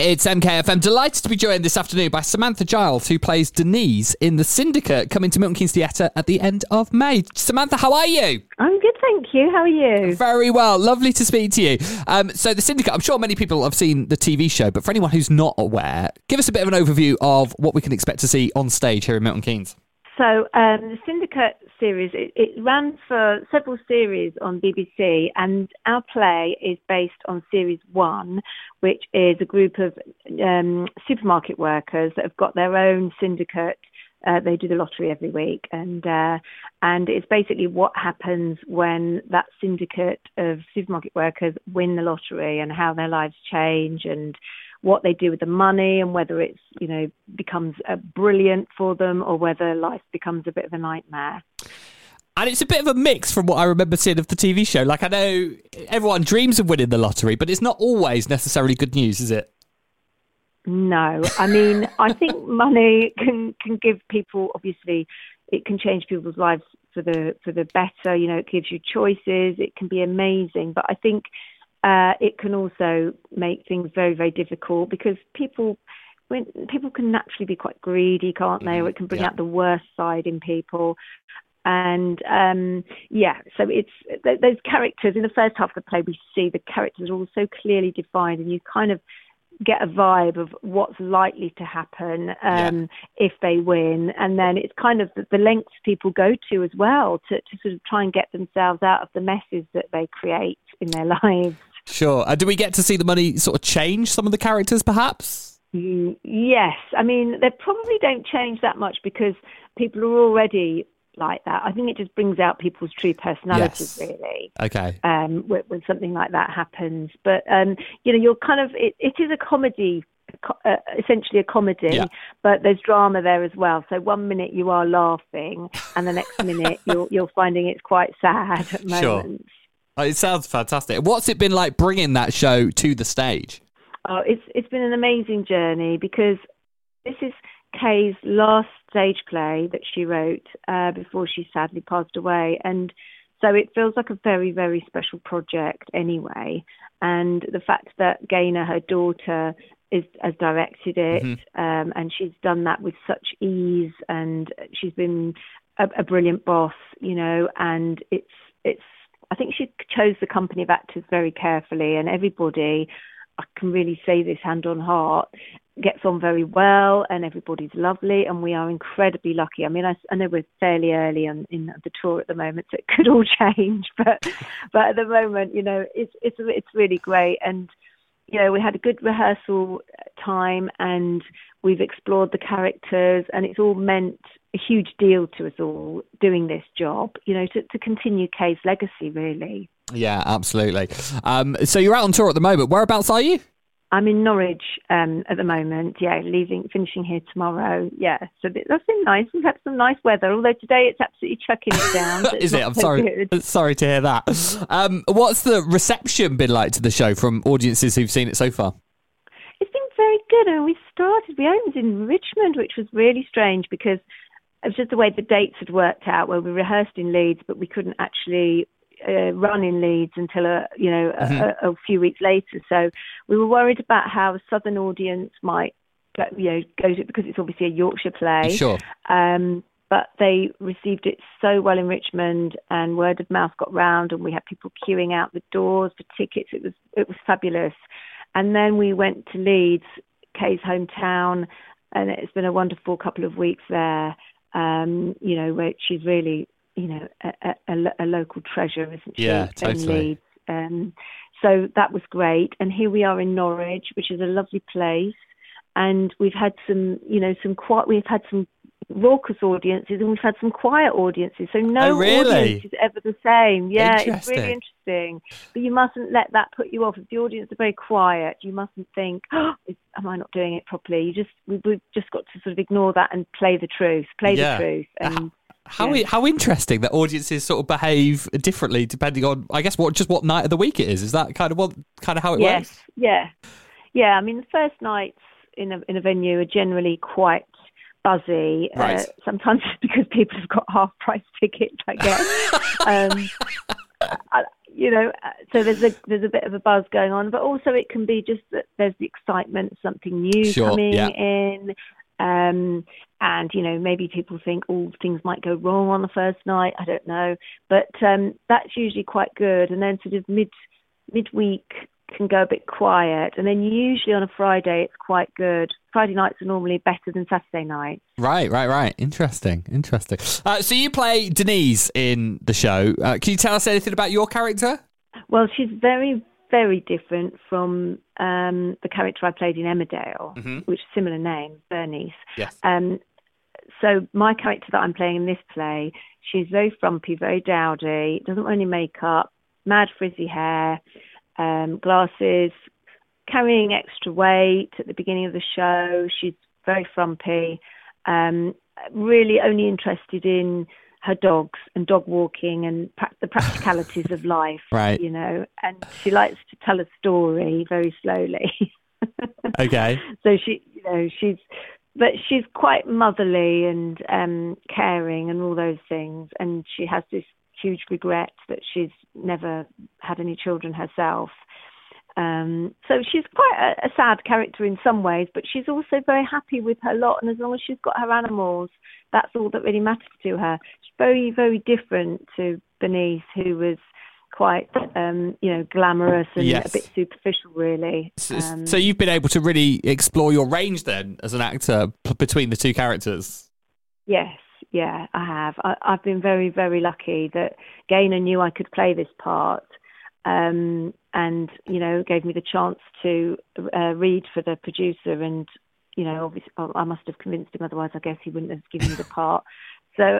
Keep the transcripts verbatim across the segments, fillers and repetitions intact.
It's M K F M. Delighted to be joined this afternoon by Samantha Giles, who plays Denise in The Syndicate, coming to Milton Keynes Theatre at the end of May. Samantha, how are you? I'm good, thank you. How are you? Very well. Lovely to speak to you. Um, so The Syndicate, I'm sure many people have seen the T V show, but for anyone who's not aware, give us a bit of an overview of what we can expect to see on stage here in Milton Keynes. So um, the Syndicate series, it, it ran for several series on B B C, and our play is based on series one, which is a group of um, supermarket workers that have got their own syndicate. Uh, they do the lottery every week, and uh, and it's basically what happens when that syndicate of supermarket workers win the lottery and how their lives change and what they do with the money and whether it's, you know, becomes uh, brilliant for them or whether life becomes a bit of a nightmare. And it's a bit of a mix from what I remember seeing of the T V show. Like, I know everyone dreams of winning the lottery, but it's not always necessarily good news, is it? No. I mean, I think money can, can give people, obviously, it can change people's lives for the for the better. You know, it gives you choices. It can be amazing. But I think Uh, it can also make things very, very difficult because people, when people can naturally be quite greedy, can't they? Or it can bring yeah. out the worst side in people. And um, yeah, so it's th- those characters in the first half of the play. We see the characters are all so clearly defined, and you kind of get a vibe of what's likely to happen um, yeah. if they win. And then it's kind of the, the lengths people go to as well to, to sort of try and get themselves out of the messes that they create in their lives. Sure. Uh, do we get to see the money sort of change some of the characters, perhaps? Mm, yes. I mean, they probably don't change that much because people are already like that. I think it just brings out people's true personalities, yes. really. Okay. Um, when, when something like that happens. But, um, you know, you're kind of, it, it is a comedy, uh, essentially a comedy, yeah. but there's drama there as well. So one minute you are laughing and the next minute you're, you're finding it's quite sad at moments. Sure. It sounds fantastic. What's it been like bringing that show to the stage? Oh, it's it's been an amazing journey because this is Kay's last stage play that she wrote uh, before she sadly passed away. And so it feels like a very, very special project anyway. And the fact that Gaynor, her daughter, is, has directed it, mm-hmm. um, and she's done that with such ease, and she's been a, a brilliant boss, you know, and it's it's I think she chose the company of actors very carefully, and everybody, I can really say this hand on heart, gets on very well, and everybody's lovely, and we are incredibly lucky. I mean, I, I know we're fairly early on in the tour at the moment, so it could all change, but but at the moment, you know, it's it's it's really great. And you know, we had a good rehearsal time, and we've explored the characters, and it's all meant a huge deal to us all doing this job, you know, to, to continue Kay's legacy, really. Yeah, absolutely. Um, so you're out on tour at the moment. Whereabouts are you? I'm in Norwich um, at the moment, yeah, leaving, finishing here tomorrow, yeah. So that's been nice. We've had some nice weather, although today it's absolutely chucking it down. So Is it? I'm so sorry. Good. Sorry to hear that. Um, what's the reception been like to the show from audiences who've seen it so far? It's been very good. I mean, we started, we opened in Richmond, which was really strange because it was just the way the dates had worked out, where we rehearsed in Leeds, but we couldn't actually uh, run in Leeds until a you know mm-hmm. a, a few weeks later. So we were worried about how a southern audience might go, you know go to, because it's obviously a Yorkshire play. Sure. Um, but they received it so well in Richmond, and word of mouth got round, and we had people queuing out the doors for tickets. It was it was fabulous. And then we went to Leeds, Kay's hometown, and it's been a wonderful couple of weeks there. Um, you know, where she's really, you know, a, a, a local treasure, isn't she? Yeah, totally. Um, so that was great. And here we are in Norwich, which is a lovely place. And we've had some, you know, some quiet, we've had some raucous audiences, and we've had some quiet audiences. So no oh, really? audience is ever the same. Yeah, it's interesting. really interesting. But you mustn't let that put you off. If the audience are very quiet, you mustn't think, oh, is, am I not doing it properly? You just, we, we've just got to sort of ignore that and play the truth, play yeah. the truth. And how yeah. how interesting that audiences sort of behave differently depending on, I guess, what just what night of the week it is. Is that kind of what kind of how it yes. works? Yeah, yeah. I mean, the first nights in a in a venue are generally quite buzzy. Right. Uh, sometimes it's because people have got half price tickets, I guess. um, I, you know, so there's a there's a bit of a buzz going on, but also it can be just that there's the excitement of something new Sure, coming yeah. in. Um, and, you know, maybe people think, oh, things might go wrong on the first night. I don't know. But um, that's usually quite good. And then sort of mid midweek can go a bit quiet. And then usually on a Friday, it's quite good. Friday nights are normally better than Saturday nights. Right, right, right. Interesting, interesting. Uh, so you play Denise in the show. Uh, can you tell us anything about your character? Well, she's very, very different from um, the character I played in Emmerdale, Mm-hmm. which is a similar name, Bernice. Yes. Um, so my character that I'm playing in this play, she's very frumpy, very dowdy, doesn't wear any makeup, mad frizzy hair, um, glasses, carrying extra weight at the beginning of the show. She's very frumpy, um, really only interested in her dogs and dog walking and pra- the practicalities of life, Right. you know, and she likes to tell a story very slowly. Okay. So she, you know, she's, but she's quite motherly and um, caring and all those things. And she has this huge regret that she's never had any children herself. Um, so she's quite a, a sad character in some ways, but she's also very happy with her lot. And as long as she's got her animals, that's all that really matters to her. She's very, very different to Bernice, who was quite, um, you know, glamorous and Yes. a bit superficial, really. So, Um, so you've been able to really explore your range then as an actor p- between the two characters. Yes, yeah, I have. I, I've been very, very lucky that Gaynor knew I could play this part, um, and you know, gave me the chance to uh, read for the producer. And you know, obviously, I must have convinced him. Otherwise, I guess he wouldn't have given me the part. So,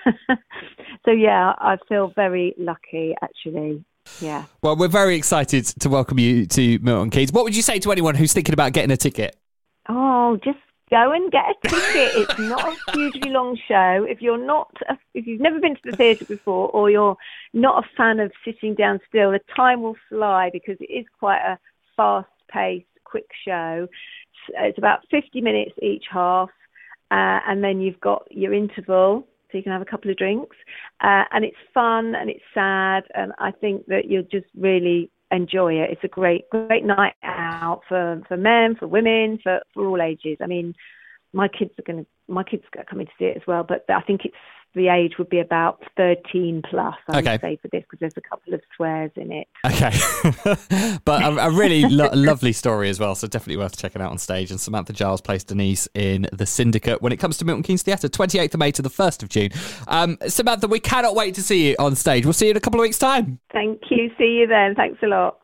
so yeah, I feel very lucky, actually. Yeah. Well, we're very excited to welcome you to Milton Keynes. What would you say to anyone who's thinking about getting a ticket? Oh, just go and get a ticket. It's not a hugely long show. If you're not, a, if you've never been to the theatre before, or you're not a fan of sitting down still, the time will fly because it is quite a fast-paced, quick show. It's about fifty minutes each half, uh, and then you've got your interval, so you can have a couple of drinks. Uh, and it's fun and it's sad, and I think that you'll just really enjoy it. It's a great, great night out for, for men, for women, for, for all ages. I mean, my kids are going to, my kids are coming to see it as well, but I think it's, the age would be about thirteen plus, I Okay. would say, for this, because there's a couple of swears in it. Okay. But a, a really lo- lovely story as well, so definitely worth checking out on stage. And Samantha Giles plays Denise in The Syndicate when it comes to Milton Keynes Theatre, twenty-eighth of May to the first of June. Um, Samantha, we cannot wait to see you on stage. We'll see you in a couple of weeks' time. Thank you. See you then. Thanks a lot.